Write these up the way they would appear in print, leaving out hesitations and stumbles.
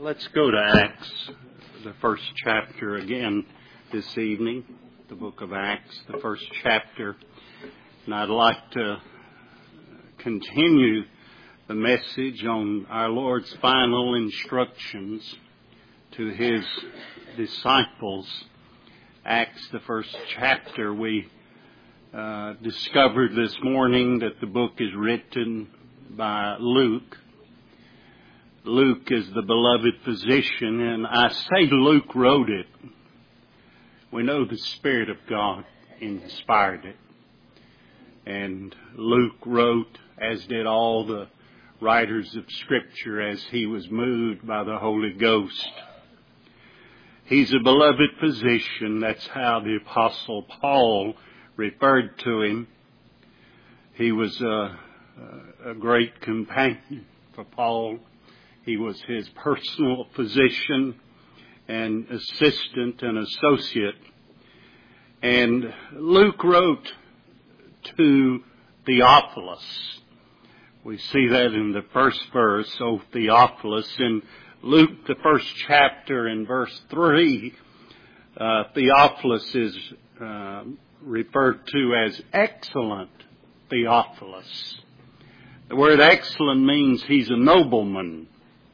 Let's go to Acts, the first chapter again this evening, the book of Acts, the first chapter. And I'd like to continue the message on our Lord's final instructions to His disciples. Acts, the first chapter, we discovered this morning that the book is written by Luke. Luke is the beloved physician, and I say Luke wrote it. We know the Spirit of God inspired it. And Luke wrote, as did all the writers of Scripture, as he was moved by the Holy Ghost. He's a beloved physician. That's how the Apostle Paul referred to him. He was a great companion for Paul. He was his personal physician and assistant and associate. And Luke wrote to Theophilus. We see that in the first verse, O Theophilus. In Luke, the first chapter, in verse 3, Theophilus is referred to as excellent Theophilus. The word excellent means he's a nobleman.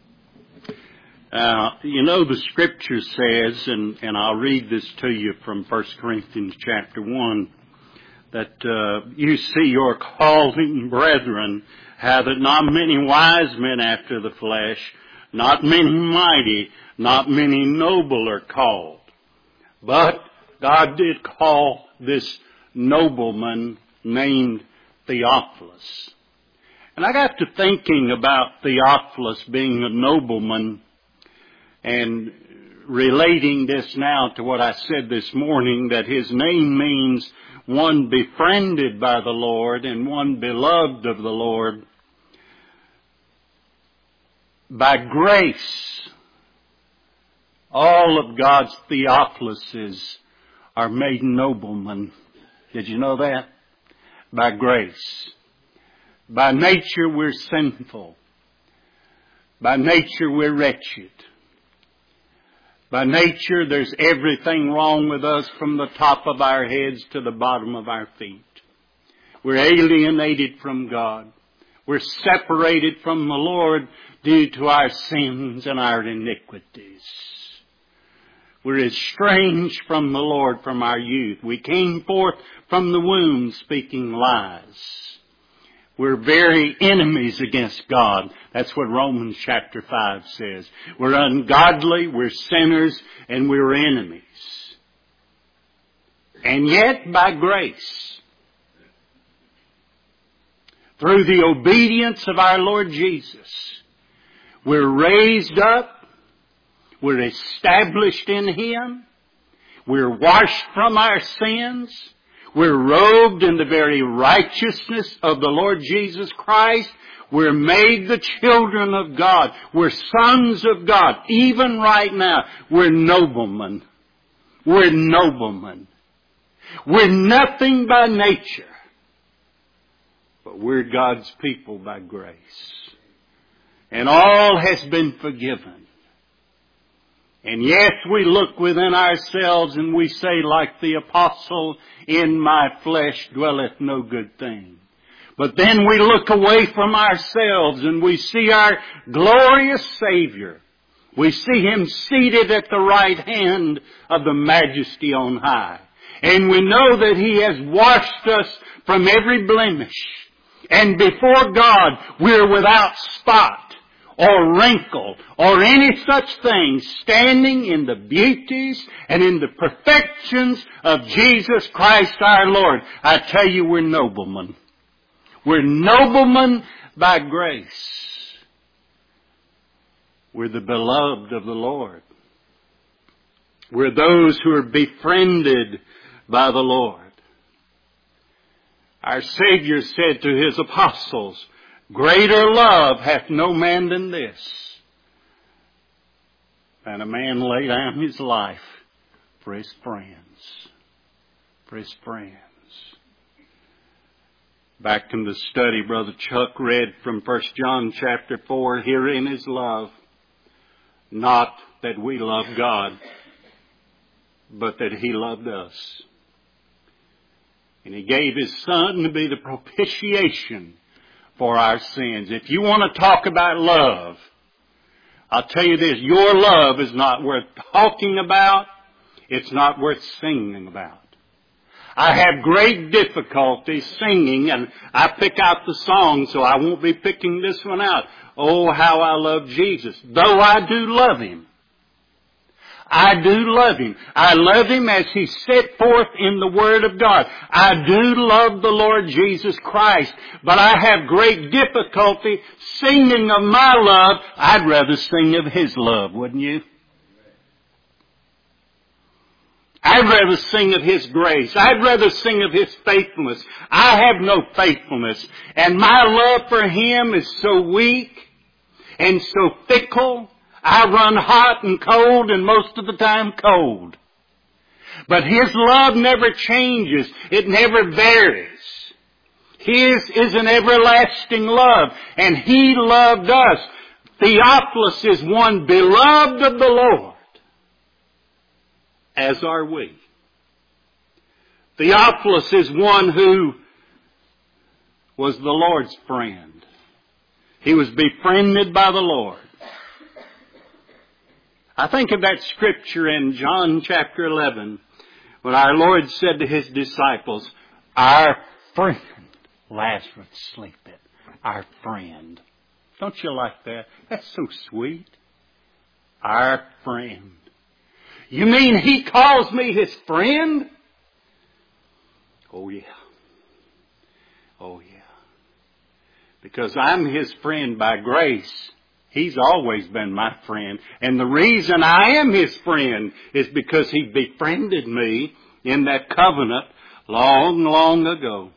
The Scripture says, and I'll read this to you from 1 Corinthians chapter 1, that you see your calling, brethren, how that not many wise men after the flesh, not many mighty, not many noble are called. But God did call this nobleman named Theophilus. And I got to thinking about Theophilus being a nobleman and relating this now to what I said this morning, that his name means one befriended by the Lord and one beloved of the Lord. By grace, all of God's Theophiluses are made noblemen. Did you know that? By grace. By nature we're sinful. By nature we're wretched. By nature there's everything wrong with us from the top of our heads to the bottom of our feet. We're alienated from God. We're separated from the Lord due to our sins and our iniquities. We're estranged from the Lord from our youth. We came forth from the womb speaking lies. We're very enemies against God. That's what Romans chapter 5 says. We're ungodly, we're sinners, and we're enemies. And yet, by grace, through the obedience of our Lord Jesus, we're raised up, we're established in Him, we're washed from our sins, we're robed in the very righteousness of the Lord Jesus Christ. We're made the children of God. We're sons of God. Even right now, we're noblemen. We're noblemen. We're nothing by nature, but we're God's people by grace. And all has been forgiven. And yes, we look within ourselves and we say, like the apostle, in my flesh dwelleth no good thing. But then we look away from ourselves and we see our glorious Savior. We see Him seated at the right hand of the Majesty on high. And we know that He has washed us from every blemish. And before God, we're without spot or wrinkle, or any such thing, standing in the beauties and in the perfections of Jesus Christ our Lord. I tell you, we're noblemen. We're noblemen by grace. We're the beloved of the Lord. We're those who are befriended by the Lord. Our Savior said to His apostles, greater love hath no man than this, than a man lay down his life for his friends. For his friends. Back in the study, Brother Chuck read from 1 John chapter 4, herein is love, Not that we love God, but that He loved us. And He gave His Son to be the propitiation for our sins. If you want to talk about love, I'll tell you this, your love is not worth talking about. It's not worth singing about. I have great difficulty singing, and I pick out the song, so I won't be picking this one out. Oh, how I love Jesus. Though I do love Him. I do love Him. I love Him as He set forth in the Word of God. I do love the Lord Jesus Christ. But I have great difficulty singing of my love. I'd rather sing of His love, wouldn't you? I'd rather sing of His grace. I'd rather sing of His faithfulness. I have no faithfulness. And my love for Him is so weak and so fickle. I run hot and cold, and most of the time cold. But His love never changes. It never varies. His is an everlasting love, and He loved us. Theophilus is one beloved of the Lord, as are we. Theophilus is one who was the Lord's friend. He was befriended by the Lord. I think of that scripture in John chapter 11 when our Lord said to His disciples, our friend, Lazarus sleepeth, our friend. Don't you like that? That's so sweet. Our friend. You mean He calls me His friend? Oh yeah. Oh yeah. Because I'm His friend by grace. He's always been my friend. And the reason I am His friend is because He befriended me in that covenant long, long ago.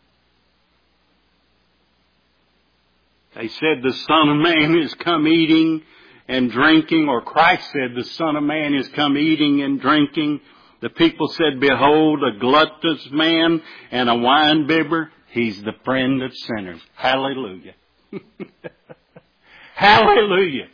They said the Son of Man is come eating and drinking, or Christ said the Son of Man is come eating and drinking. The people said, behold, a gluttonous man and a winebibber. He's the friend of sinners. Hallelujah. Hallelujah.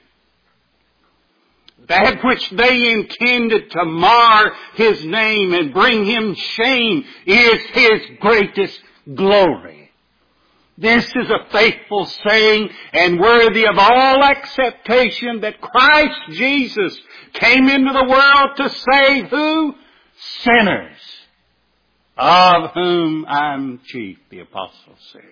That which they intended to mar His name and bring Him shame is His greatest glory. This is a faithful saying and worthy of all acceptation that Christ Jesus came into the world to save who? Sinners, of whom I'm chief, the apostle said.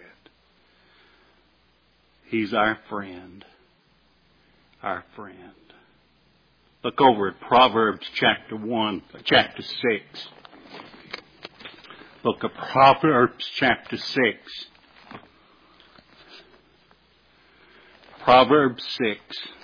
He's our friend. Our friend. Look over at Proverbs chapter 6. Book of Proverbs chapter 6. Proverbs 6.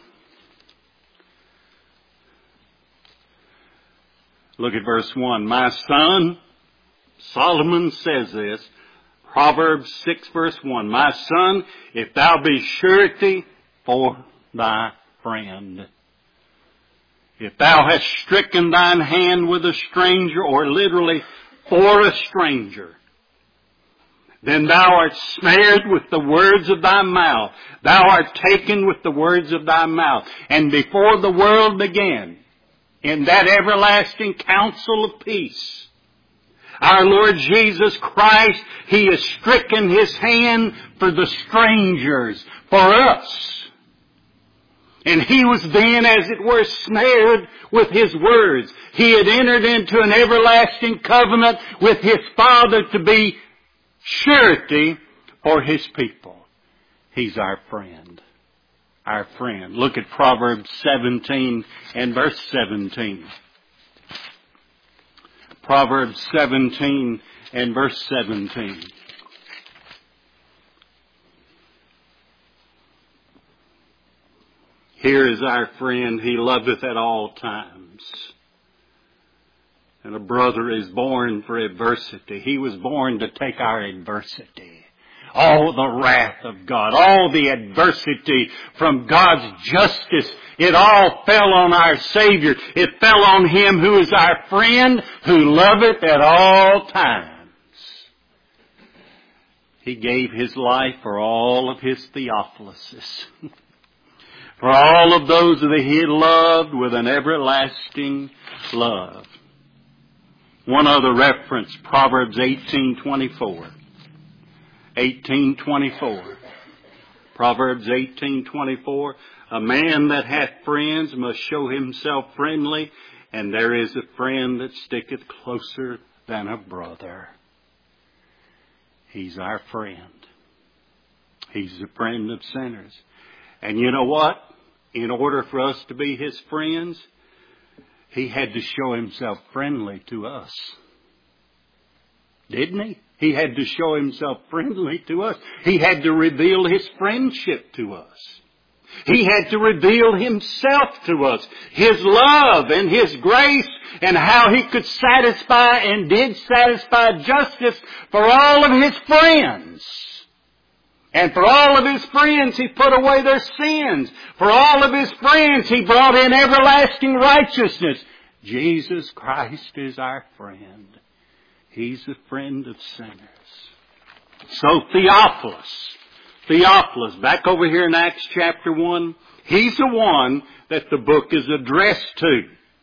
Look at verse 1. My son, Solomon says this, Proverbs 6 verse 1. My son, if thou be surety for thy friend. If thou hast stricken thine hand with a stranger, or literally for a stranger, then thou art snared with the words of thy mouth. Thou art taken with the words of thy mouth. And before the world began, in that everlasting counsel of peace, our Lord Jesus Christ, He has stricken His hand for the strangers, for us. And He was then, as it were, snared with His words. He had entered into an everlasting covenant with His Father to be surety for His people. He's our friend. Our friend. Look at Proverbs 17 and verse 17. Proverbs 17 and verse 17. Here is our friend. He loveth at all times. And a brother is born for adversity. He was born to take our adversity. All the wrath of God, all the adversity from God's justice, it all fell on our Savior. It fell on Him who is our friend, who loveth at all times. He gave His life for all of His Theophiluses. for all of those that He had loved with an everlasting love. One other reference, Proverbs 18:24. 18:24. Proverbs 18:24. A man that hath friends must show himself friendly, and there is a friend that sticketh closer than a brother. He's our friend. He's the friend of sinners. And you know what? In order for us to be His friends, He had to show Himself friendly to us. Didn't He? He had to show Himself friendly to us. He had to reveal His friendship to us. He had to reveal Himself to us, His love and His grace, and how He could satisfy and did satisfy justice for all of His friends. And for all of His friends, He put away their sins. For all of His friends, He brought in everlasting righteousness. Jesus Christ is our friend. He's the friend of sinners. So Theophilus, back over here in Acts chapter 1, he's the one that the book is addressed to.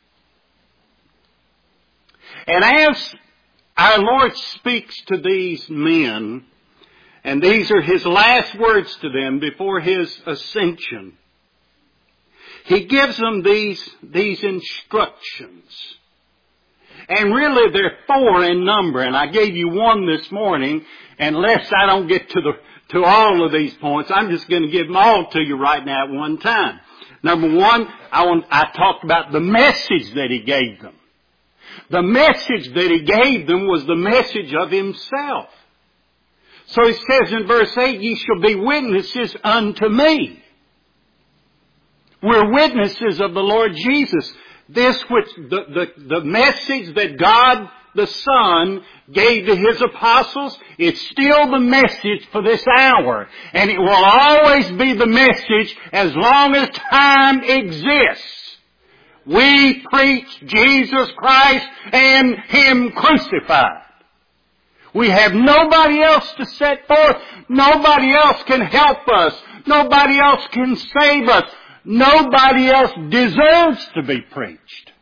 And as our Lord speaks to these men, and these are His last words to them before His ascension, He gives them these instructions. And really they're 4 in number, and I gave you one this morning, and lest I don't get to all of these points, I'm just going to give them all to you right now at one time. Number 1, I talked about the message that He gave them. The message that He gave them was the message of Himself. So He says in verse 8, ye shall be witnesses unto me. We're witnesses of the Lord Jesus. This which, the message that God the Son gave to His apostles, it's still the message for this hour. And it will always be the message as long as time exists. We preach Jesus Christ and Him crucified. We have nobody else to set forth. Nobody else can help us. Nobody else can save us. Nobody else deserves to be preached.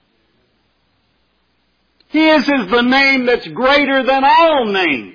His is the name that's greater than all names.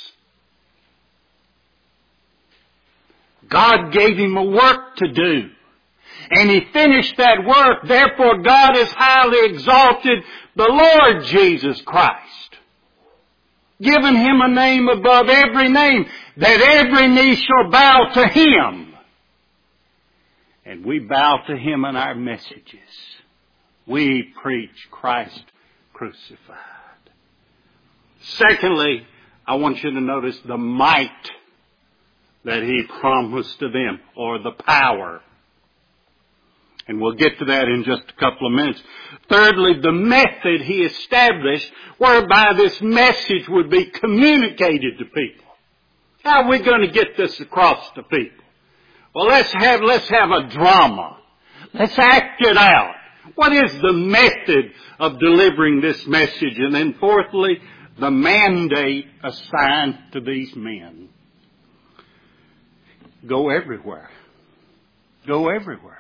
God gave Him a work to do. And He finished that work. Therefore God has highly exalted the Lord Jesus Christ, given Him a name above every name, that every knee shall bow to Him. And we bow to Him in our messages. We preach Christ crucified. Secondly, I want you to notice the might that He promised to them, or the power. And we'll get to that in just a couple of minutes. Thirdly, the method He established whereby this message would be communicated to people. How are we going to get this across to people? Well, let's have a drama. Let's act it out. What is the method of delivering this message? And then fourthly, the mandate assigned to these men. Go everywhere. Go everywhere.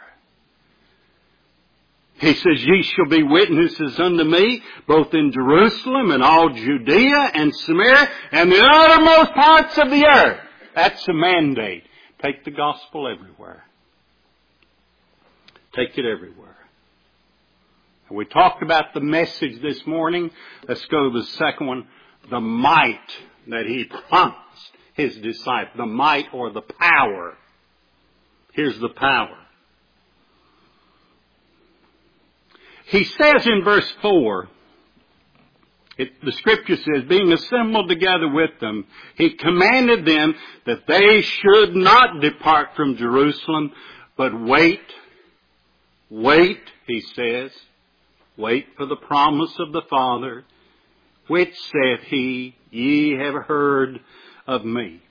He says, ye shall be witnesses unto me, both in Jerusalem and all Judea and Samaria and the uttermost parts of the earth. That's the mandate. Take the gospel everywhere. Take it everywhere. And we talked about the message this morning. Let's go to the second one. The might that He promised His disciples. The might or the power. Here's the power. He says in verse 4, the scripture says, being assembled together with them, He commanded them that they should not depart from Jerusalem, but wait, He says, wait for the promise of the Father, which saith He, ye have heard of me.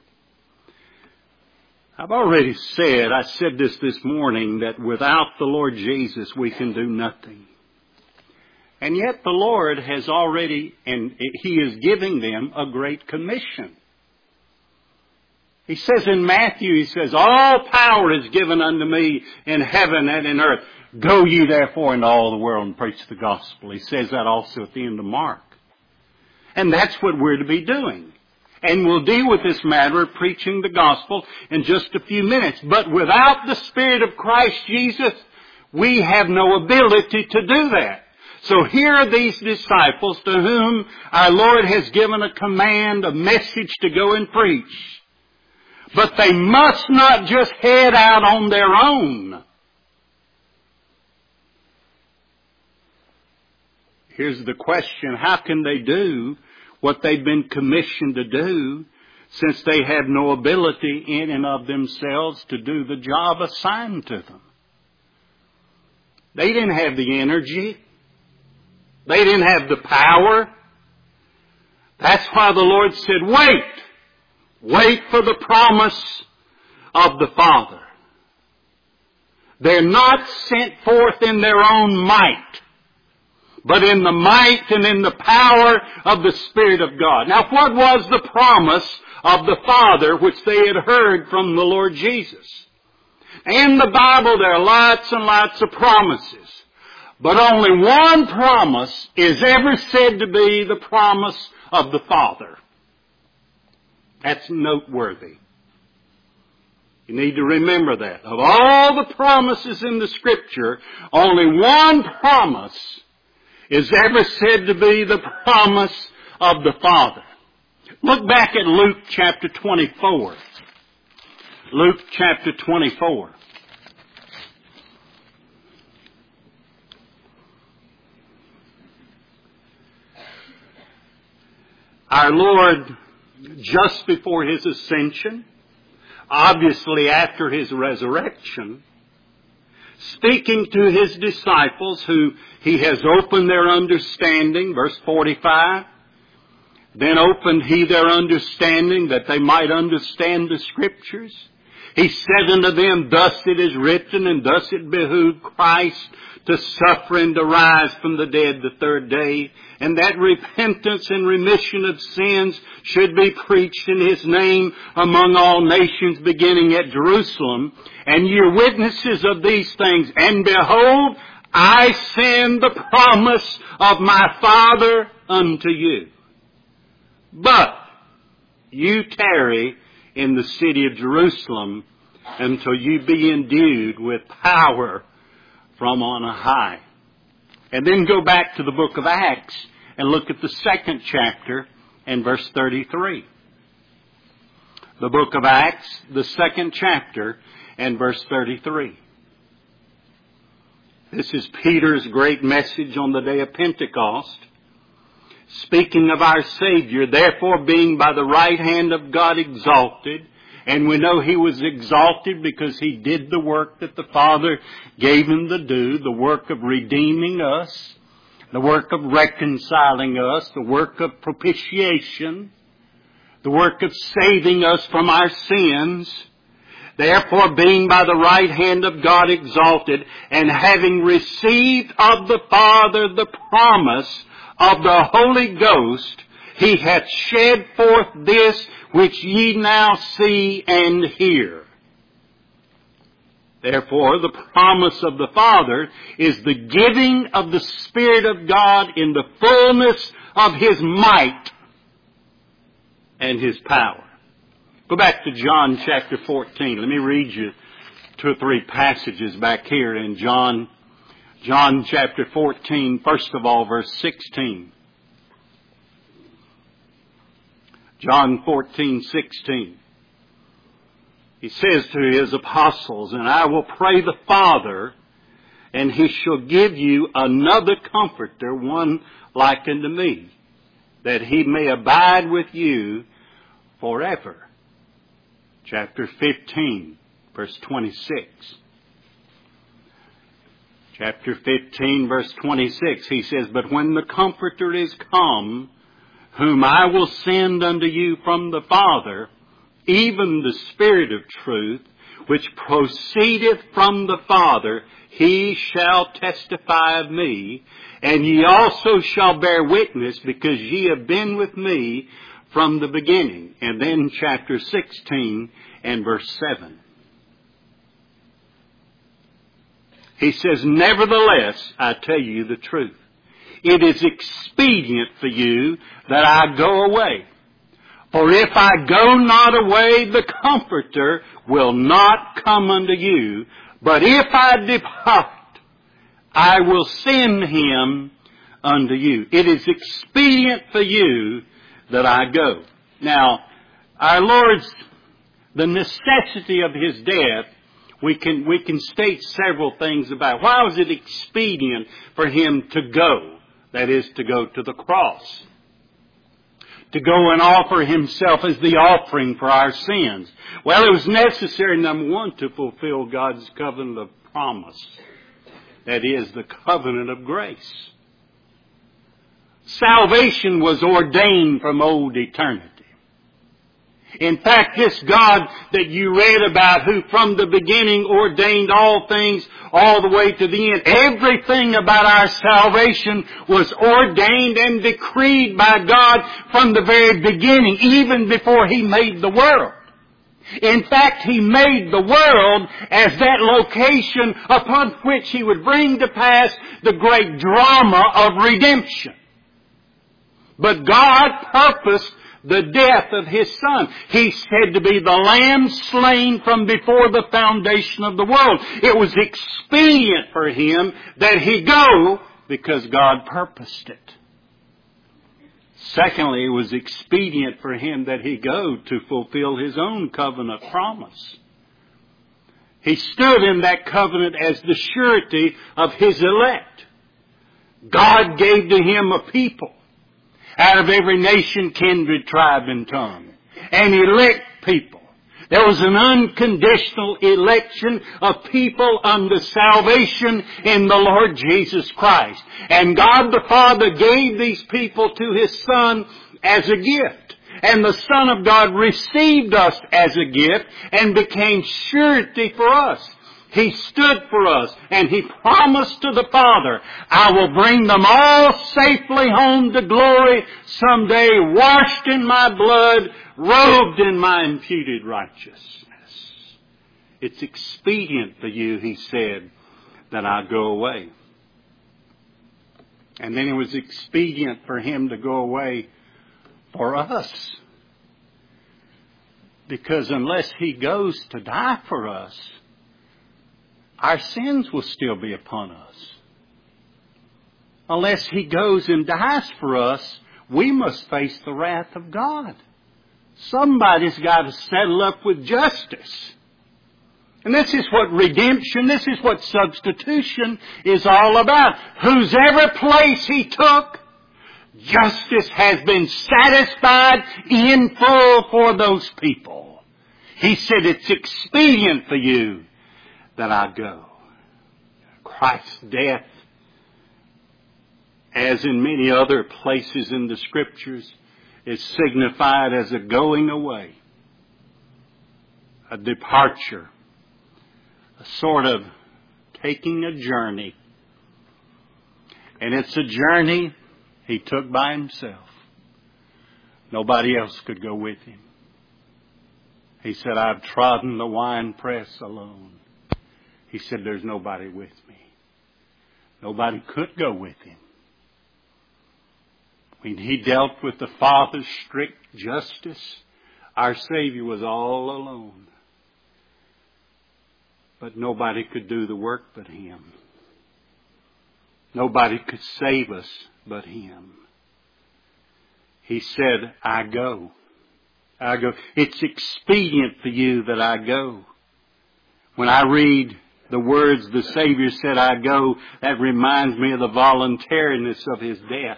I've already said, I said this morning, that without the Lord Jesus we can do nothing. And yet the Lord has already, and He is giving them a great commission. He says in Matthew, he says, all power is given unto me in heaven and in earth. Go ye therefore into all the world and preach the gospel. He says that also at the end of Mark. And that's what we're to be doing. And we'll deal with this matter of preaching the gospel in just a few minutes. But without the Spirit of Christ Jesus, we have no ability to do that. So here are these disciples to whom our Lord has given a command, a message to go and preach. But they must not just head out on their own. Here's the question, how can they do what they've been commissioned to do since they have no ability in and of themselves to do the job assigned to them? They didn't have the energy. They didn't have the power. That's why the Lord said, wait. Wait for the promise of the Father. They're not sent forth in their own might, but in the might and in the power of the Spirit of God. Now, what was the promise of the Father which they had heard from the Lord Jesus? In the Bible, there are lots and lots of promises. But only one promise is ever said to be the promise of the Father. That's noteworthy. You need to remember that. Of all the promises in the Scripture, only one promise is ever said to be the promise of the Father. Look back at Luke chapter 24. Luke chapter 24. Our Lord, just before His ascension, obviously after His resurrection, speaking to His disciples who He has opened their understanding, verse 45, then opened He their understanding that they might understand the Scriptures. He said unto them, thus it is written, and thus it behooved Christ to suffer and to rise from the dead the third day, and that repentance and remission of sins should be preached in His name among all nations, beginning at Jerusalem. And ye are witnesses of these things. And behold, I send the promise of my Father unto you. But you tarry in the city of Jerusalem until you be endued with power from on high. And then go back to the book of Acts and look at the 2nd chapter and verse 33. The book of Acts, the 2nd chapter and verse 33. This is Peter's great message on the day of Pentecost. Speaking of our Savior, therefore being by the right hand of God exalted, and we know He was exalted because He did the work that the Father gave Him to do, the work of redeeming us, the work of reconciling us, the work of propitiation, the work of saving us from our sins. Therefore, being by the right hand of God exalted, and having received of the Father the promise of the Holy Ghost, He hath shed forth this which ye now see and hear. Therefore, the promise of the Father is the giving of the Spirit of God in the fullness of His might and His power. Go back to John chapter 14. Let me read you 2 or 3 passages back here in John chapter 14, first of all, verse 16. John 14:16. He says to His apostles, and I will pray the Father, and He shall give you another Comforter, one like unto me, that He may abide with you forever. Chapter 15, verse 26. Chapter 15, verse 26, He says, but when the Comforter is come, whom I will send unto you from the Father, even the Spirit of truth, which proceedeth from the Father, He shall testify of me, and ye also shall bear witness, because ye have been with me from the beginning. And then chapter 16 and verse 7. He says, nevertheless, I tell you the truth. It is expedient for you that I go away. For if I go not away, the Comforter will not come unto you. But if I depart, I will send him unto you. It is expedient for you that I go. Now, our Lord's, the necessity of his death, we can state several things about. Why was it expedient for him to go? That is, to go to the cross. To go and offer himself as the offering for our sins. Well, it was necessary, number one, to fulfill God's covenant of promise. That is, the covenant of grace. Salvation was ordained from old eternity. In fact, this God that you read about, who from the beginning ordained all things all the way to the end, everything about our salvation was ordained and decreed by God from the very beginning, even before He made the world. In fact, He made the world as that location upon which He would bring to pass the great drama of redemption. But God purposed the death of His Son. He said to be the Lamb slain from before the foundation of the world. It was expedient for Him that He go because God purposed it. Secondly, it was expedient for Him that He go to fulfill His own covenant promise. He stood in that covenant as the surety of His elect. God gave to Him a people out of every nation, kindred, tribe, and tongue. And elect people. There was an unconditional election of people unto salvation in the Lord Jesus Christ. And God the Father gave these people to His Son as a gift. And the Son of God received us as a gift and became surety for us. He stood for us, and He promised to the Father, I will bring them all safely home to glory someday, washed in my blood, robed in my imputed righteousness. It's expedient for you, He said, that I go away. And then it was expedient for Him to go away for us. Because unless He goes to die for us, our sins will still be upon us. Unless He goes and dies for us, we must face the wrath of God. Somebody's got to settle up with justice. And this is what redemption, this is what substitution is all about. Whosever place He took, justice has been satisfied in full for those people. He said, it's expedient for you that I go. Christ's death, as in many other places in the Scriptures, is signified as a going away, a departure, a sort of taking a journey. And it's a journey He took by Himself. Nobody else could go with Him. He said, I've trodden the winepress alone. He said, there's nobody with me. Nobody could go with Him. When He dealt with the Father's strict justice, our Savior was all alone. But nobody could do the work but Him. Nobody could save us but Him. He said, I go. I go. It's expedient for you that I go. When I read the words the Savior said, I go, that reminds me of the voluntariness of His death.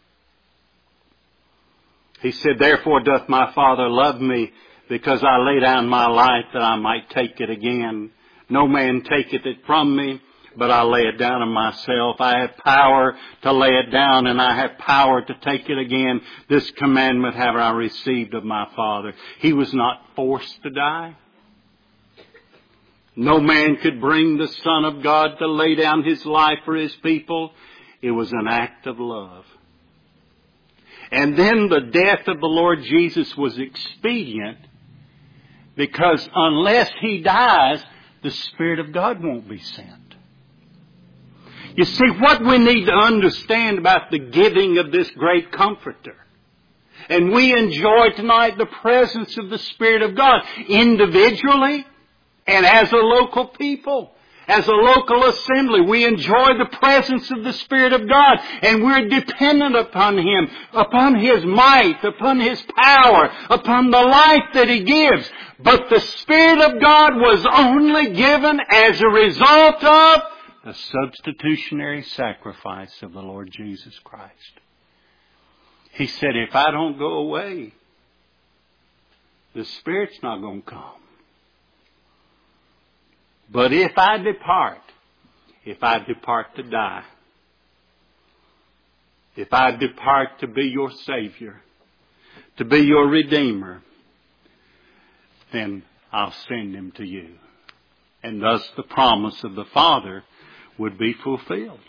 He said, therefore doth my Father love me, because I lay down my life that I might take it again. No man taketh it from me, but I lay it down of myself. I have power to lay it down, and I have power to take it again. This commandment have I received of my Father. He was not forced to die. No man could bring the Son of God to lay down His life for His people. It was an act of love. And then the death of the Lord Jesus was expedient, because unless He dies, the Spirit of God won't be sent. You see, what we need to understand about the giving of this great Comforter, and we enjoy tonight the presence of the Spirit of God individually and as a local people. As a local assembly, we enjoy the presence of the Spirit of God, and we're dependent upon Him, upon His might, upon His power, upon the life that He gives. But the Spirit of God was only given as a result of the substitutionary sacrifice of the Lord Jesus Christ. He said, if I don't go away, the Spirit's not going to come. But if I depart to die, if I depart to be your Savior, to be your Redeemer, then I'll send Him to you. And thus the promise of the Father would be fulfilled.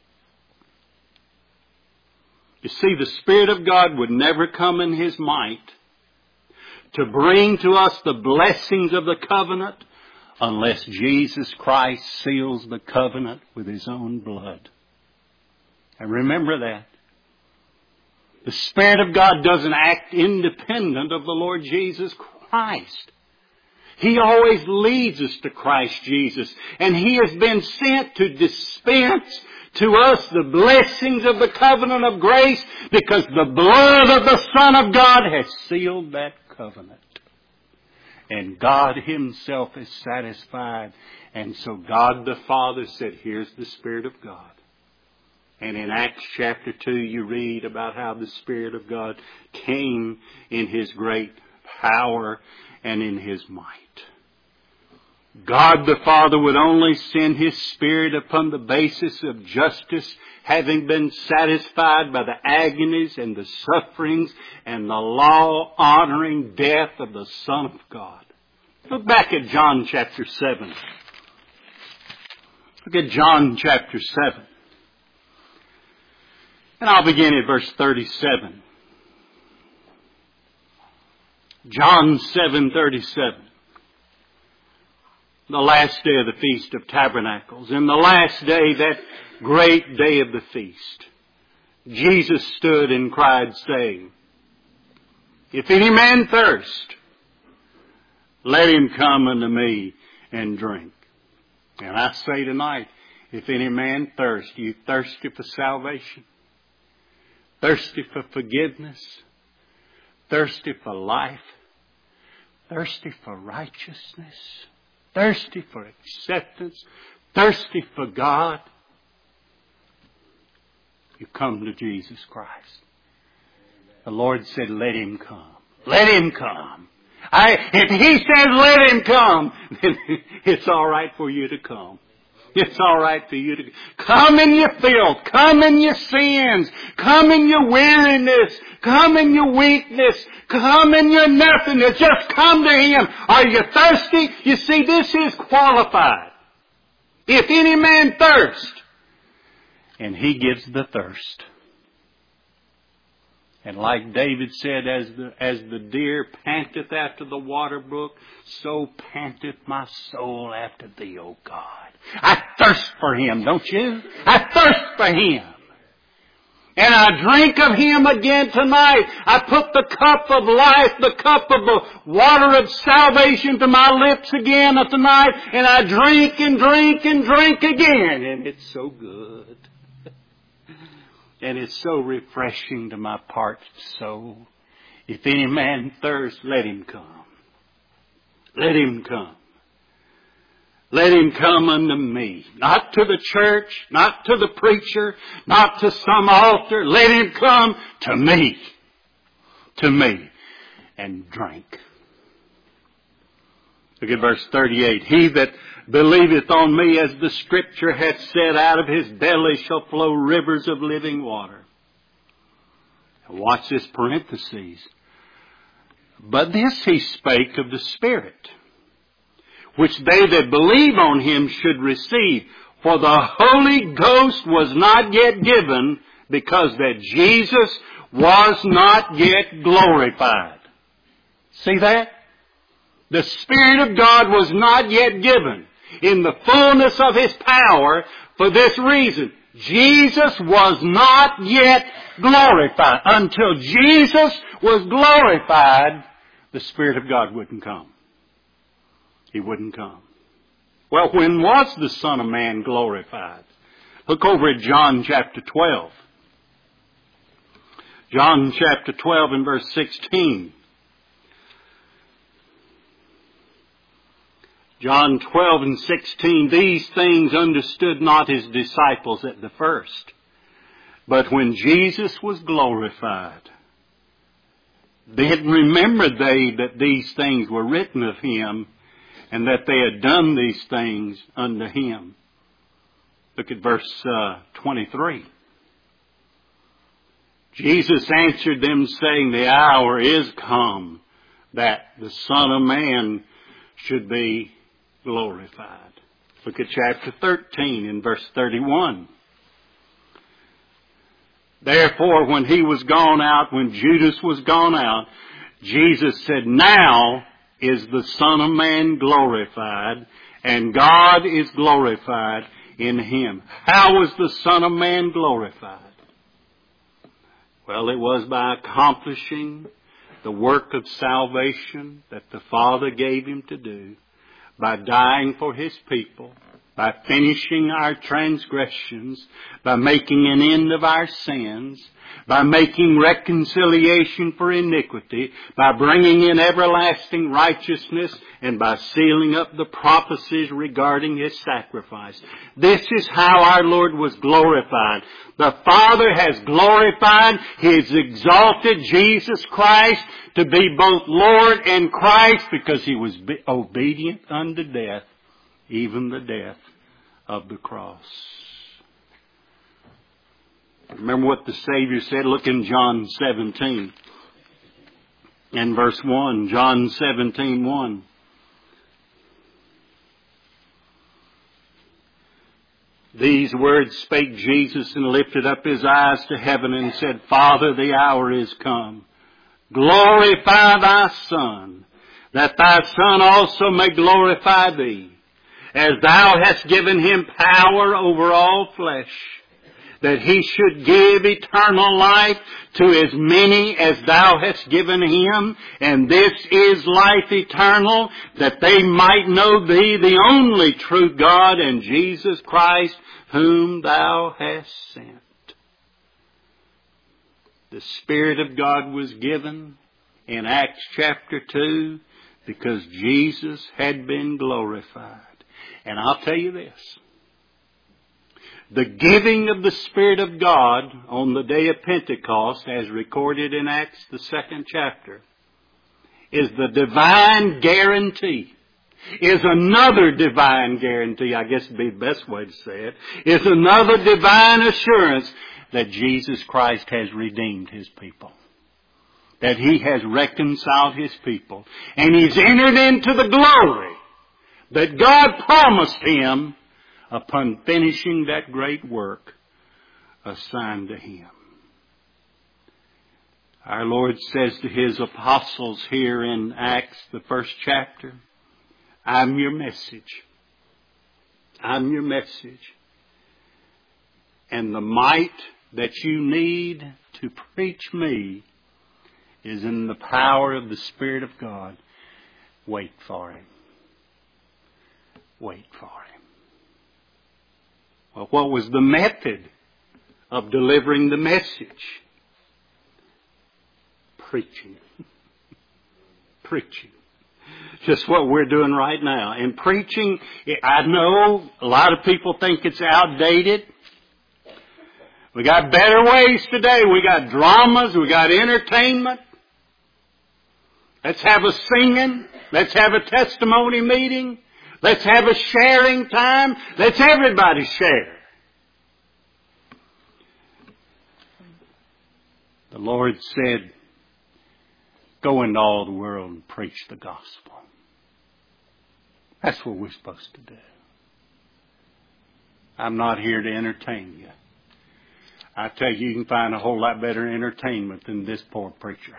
You see, the Spirit of God would never come in His might to bring to us the blessings of the covenant unless Jesus Christ seals the covenant with His own blood. And remember that. The Spirit of God doesn't act independent of the Lord Jesus Christ. He always leads us to Christ Jesus. And He has been sent to dispense to us the blessings of the covenant of grace, because the blood of the Son of God has sealed that covenant. And God Himself is satisfied. And so God the Father said, here's the Spirit of God. And in Acts chapter 2 you read about how the Spirit of God came in His great power and in His might. God the Father would only send His Spirit upon the basis of justice, having been satisfied by the agonies and the sufferings and the law-honoring death of the Son of God. Look back at John chapter 7. Look at John chapter 7. And I'll begin at verse 37. John 7:37. The last day of the Feast of Tabernacles. And the last day, that great day of the feast, Jesus stood and cried, saying, if any man thirst, let him come unto me and drink. And I say tonight, if any man thirst, you thirsty for salvation, thirsty for forgiveness, thirsty for life, thirsty for righteousness, thirsty for acceptance, thirsty for God, you come to Jesus Christ. The Lord said, let him come. Let him come. If He says let him come, then it's all right for you to come. It's all right for you to come in your filth, come in your sins, come in your weariness, come in your weakness, come in your nothingness. Just come to Him. Are you thirsty? You see, this is qualified. If any man thirst, and He gives the thirst. And like David said, as the deer panteth after the water brook, so panteth my soul after Thee, O God. I thirst for Him, don't you? I thirst for Him. And I drink of Him again tonight. I put the cup of life, the cup of the water of salvation to my lips again tonight. And I drink and drink and drink again. And it's so good. And it's so refreshing to my parched soul. If any man thirst, let him come. Let him come. Let him come unto me. Not to the church, not to the preacher, not to some altar. Let him come to me. To me. And drink. Look at verse 38. He that believeth on me, as the Scripture hath said, out of his belly shall flow rivers of living water. Now watch this parenthesis. But this he spake of the Spirit, which they that believe on Him should receive. For the Holy Ghost was not yet given, because that Jesus was not yet glorified. See that? The Spirit of God was not yet given in the fullness of His power for this reason. Jesus was not yet glorified. Until Jesus was glorified, the Spirit of God wouldn't come. He wouldn't come. Well, when was the Son of Man glorified? Look over at John chapter 12. John chapter 12 and verse 16. John 12 and 16, these things understood not His disciples at the first. But when Jesus was glorified, then remembered they that these things were written of Him, and that they had done these things unto Him. Look at verse 23. Jesus answered them, saying, the hour is come that the Son of Man should be glorified. Look at chapter 13 and verse 31. Therefore, when He was gone out, when Judas was gone out, Jesus said, now is the Son of Man glorified, and God is glorified in Him. How was the Son of Man glorified? Well, it was by accomplishing the work of salvation that the Father gave Him to do, by dying for His people, by finishing our transgressions, by making an end of our sins, by making reconciliation for iniquity, by bringing in everlasting righteousness, and by sealing up the prophecies regarding His sacrifice. This is how our Lord was glorified. The Father has glorified His exalted Jesus Christ to be both Lord and Christ because He was obedient unto death, even the death of the cross. Remember what the Savior said? Look in John 17 and verse 1. John 17:1. These words spake Jesus and lifted up His eyes to heaven and said, Father, the hour is come. Glorify Thy Son, that Thy Son also may glorify Thee, as Thou hast given Him power over all flesh, that He should give eternal life to as many as Thou hast given Him. And this is life eternal, that they might know Thee, the only true God, and Jesus Christ, whom Thou hast sent. The Spirit of God was given in Acts chapter 2 because Jesus had been glorified. And I'll tell you this. The giving of the Spirit of God on the day of Pentecost, as recorded in Acts, the 2nd chapter, is the divine guarantee, is another divine guarantee, I guess would be the best way to say it, is another divine assurance that Jesus Christ has redeemed His people. That He has reconciled His people. And He's entered into the glory that God promised Him upon finishing that great work assigned to Him. Our Lord says to His apostles here in Acts, the 1st chapter, I'm your message. I'm your message. And the might that you need to preach me is in the power of the Spirit of God. Wait for Him. Wait for Him. Well, what was the method of delivering the message? Preaching. Preaching. Just what we're doing right now. And preaching, I know a lot of people think it's outdated. We got better ways today. We got dramas. We got entertainment. Let's have a singing. Let's have a testimony meeting. Let's have a sharing time. Let's everybody share. The Lord said, go into all the world and preach the gospel. That's what we're supposed to do. I'm not here to entertain you. I tell you, you can find a whole lot better entertainment than this poor preacher.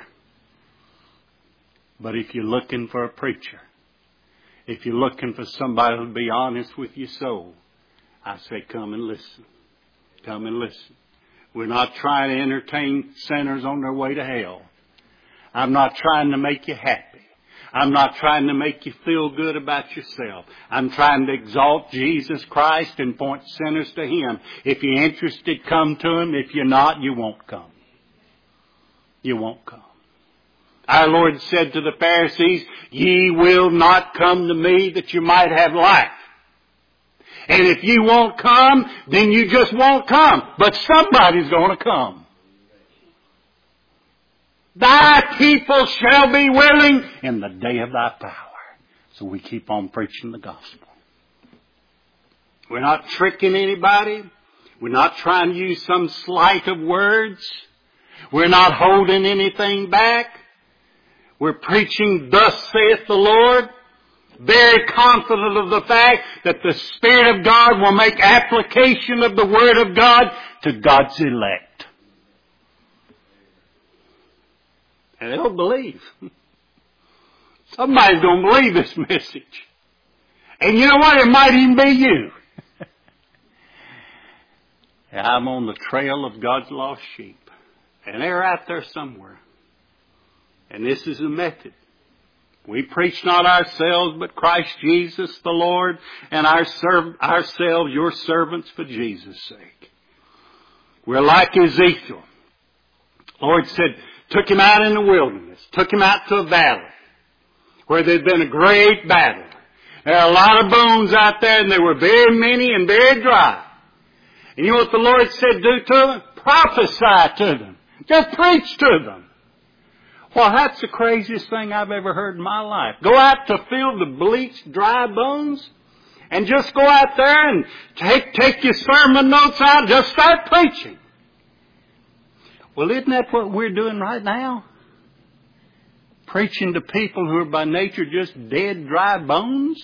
But if you're looking for a preacher, if you're looking for somebody who'll be honest with your soul, I say come and listen. Come and listen. We're not trying to entertain sinners on their way to hell. I'm not trying to make you happy. I'm not trying to make you feel good about yourself. I'm trying to exalt Jesus Christ and point sinners to Him. If you're interested, come to Him. If you're not, you won't come. You won't come. Our Lord said to the Pharisees, ye will not come to me that you might have life. And if you won't come, then you just won't come. But somebody's going to come. Thy people shall be willing in the day of thy power. So we keep on preaching the gospel. We're not tricking anybody. We're not trying to use some sleight of words. We're not holding anything back. We're preaching, thus saith the Lord, very confident of the fact that the Spirit of God will make application of the Word of God to God's elect. And they'll believe. Somebody's going to believe this message. And you know what? It might even be you. I'm on the trail of God's lost sheep. And they're out there somewhere. And this is the method. We preach not ourselves, but Christ Jesus the Lord, and ourselves your servants for Jesus' sake. We're like Ezekiel. The Lord said, took him out in the wilderness, took him out to a valley where there'd been a great battle. There are a lot of bones out there, and they were very many and very dry. And you know what the Lord said do to them? Prophesy to them. Just preach to them. Well, that's the craziest thing I've ever heard in my life. Go out to field the bleached, dry bones and just go out there and take your sermon notes out and just start preaching. Well, isn't that what we're doing right now? Preaching to people who are by nature just dead, dry bones?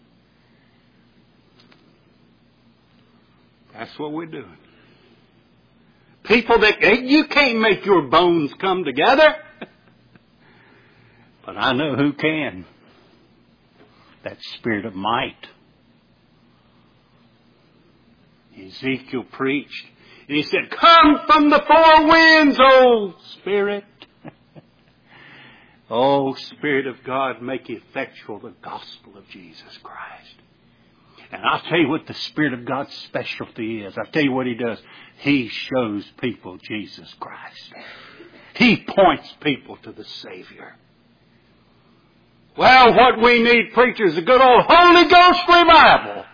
That's what we're doing. People that you can't make your bones come together. But I know who can. That Spirit of might. Ezekiel preached. And he said, come from the four winds, O Spirit. O Spirit of God, make effectual the gospel of Jesus Christ. And I'll tell you what the Spirit of God's specialty is. I'll tell you what He does. He shows people Jesus Christ. He points people to the Savior. Well, what we need, preachers, is a good old Holy Ghost revival.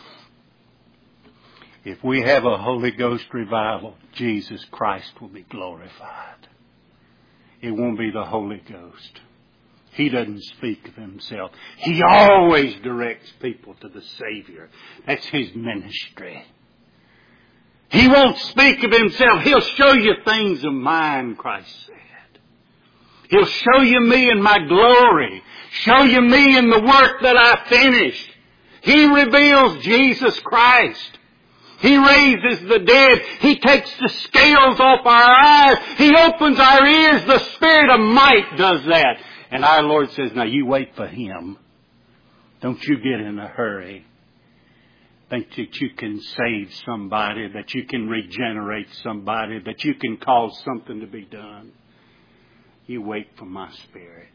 If we have a Holy Ghost revival, Jesus Christ will be glorified. It won't be the Holy Ghost. He doesn't speak of Himself. He always directs people to the Savior. That's His ministry. He won't speak of Himself. He'll show you things of mine, Christ said. He'll show you me in my glory. Show you me in the work that I finished. He reveals Jesus Christ. He raises the dead. He takes the scales off our eyes. He opens our ears. The Spirit of might does that. And our Lord says, now you wait for Him. Don't you get in a hurry. Think that you can save somebody, that you can regenerate somebody, that you can cause something to be done. You wait for my Spirit.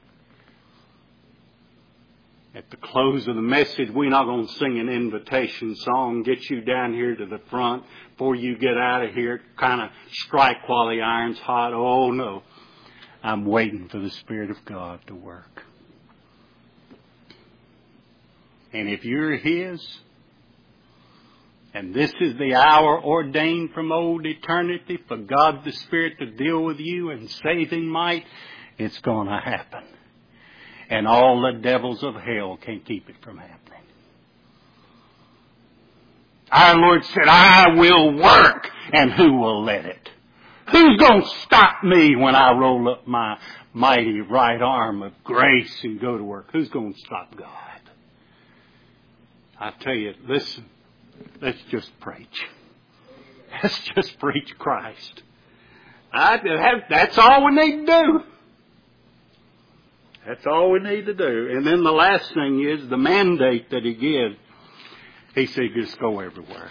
At the close of the message, we're not going to sing an invitation song, get you down here to the front before you get out of here, kind of strike while the iron's hot. Oh, no. I'm waiting for the Spirit of God to work. And if you're His, and this is the hour ordained from old eternity for God the Spirit to deal with you in saving might, it's going to happen. And all the devils of hell can't keep it from happening. Our Lord said, I will work, and who will let it? Who's going to stop me when I roll up my mighty right arm of grace and go to work? Who's going to stop God? I tell you, listen, let's just preach. Let's just preach Christ. That's all we need to do. That's all we need to do. And then the last thing is the mandate that He gives. He said, just go everywhere.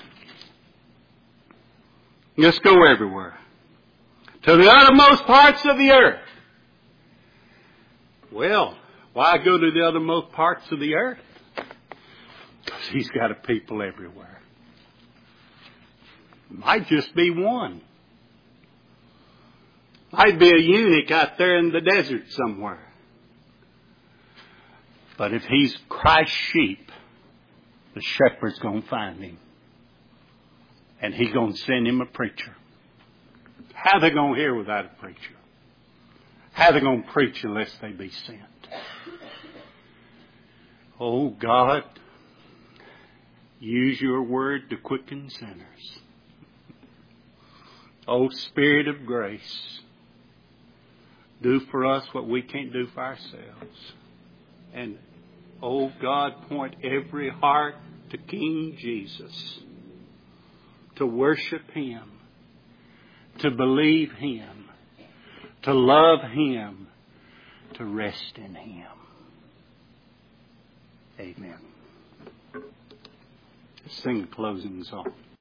Just go everywhere. To the uttermost parts of the earth. Well, why go to the uttermost parts of the earth? Because He's got a people everywhere. Might just be one. Might be a eunuch out there in the desert somewhere. But if he's Christ's sheep, the shepherd's going to find him. And He's going to send him a preacher. How are they going to hear without a preacher? How are they going to preach unless they be sent? Oh God, use your word to quicken sinners. Oh Spirit of grace, do for us what we can't do for ourselves. And oh God, point every heart to King Jesus, to worship Him, to believe Him, to love Him, to rest in Him. Amen. Let's sing the closing song.